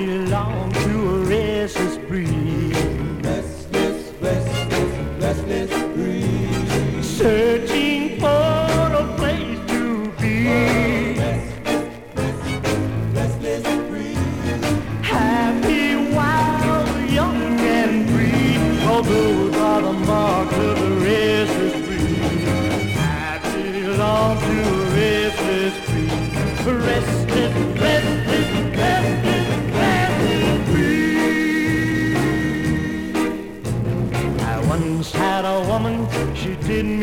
belong to a restless breed. Restless, restless, restless breeze. Searching for a place to be. Restless breeze. Happy, wild, young and free. Oh, those are the marks of a restless breed. I belong to a restless breed. Restless, restless, restless, restless breed. I once had a woman, she didn't